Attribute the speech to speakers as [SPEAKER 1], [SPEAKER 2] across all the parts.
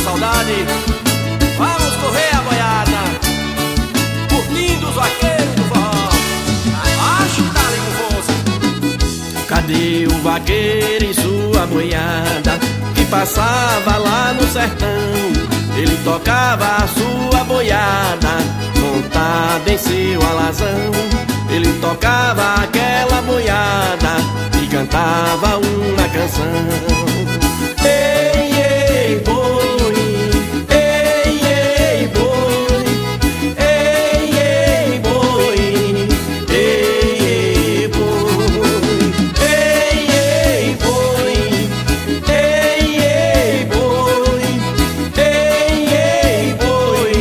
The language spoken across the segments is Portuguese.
[SPEAKER 1] saudade. Vamos correr a boiada, curtindo os vaqueiros do forró. Acho que dá-lhe com força.
[SPEAKER 2] Cadê o vaqueiro e sua boiada que passava lá no sertão? Ele tocava a sua boiada montada em seu alazão. Ele tocava aquela boiada e cantava uma canção. Ei, ei, boi, ei, ei, boi, ei, ei, boi, ei, ei, boi, ei, ei, boi, ei, ei, boi, ei, ei, boi,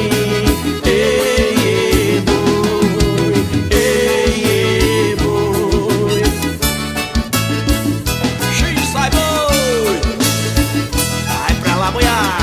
[SPEAKER 2] ei, ei, boi, ei, ei, boi.
[SPEAKER 1] X sai boi, vai pra lá boiar,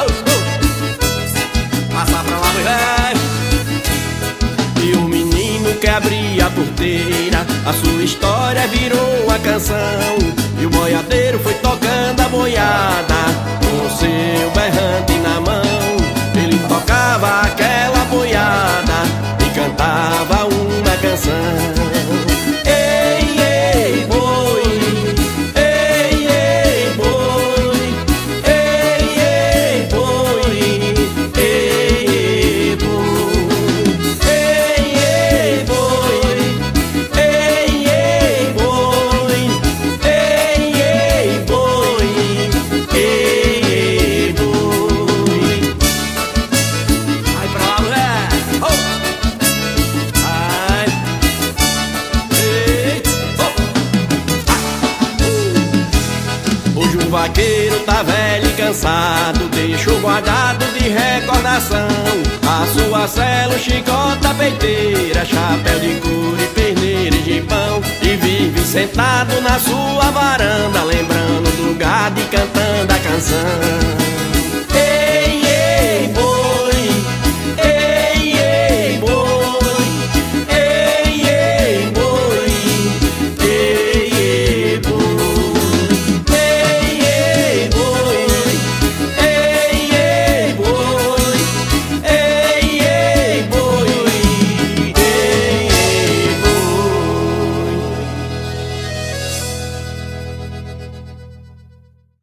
[SPEAKER 1] passa pra lá mulher.
[SPEAKER 2] E o menino que abria a porteira, a sua história virou uma canção. E o boiadeiro foi tocando a boiada com o seu berrante na mão. Ele tocava aquela boiada e cantava uma canção. Ei, ei, boi, ei, ei, boi, ei, ei, boi, ei, ei, boi, ei, ei, boi, ei, ei, boi, ei, ei, boi, ei, ei, boi.
[SPEAKER 1] Vai pra lá mulher,
[SPEAKER 2] Ai,
[SPEAKER 1] ei,
[SPEAKER 2] hoje o vaqueiro tá velho e cansado, deixou guardado de recordação a sua cela, chicota, peiteira, chapéu de couro e perneira e gibão. E vive sentado na sua varanda, lembrando do gado e cantando a canção.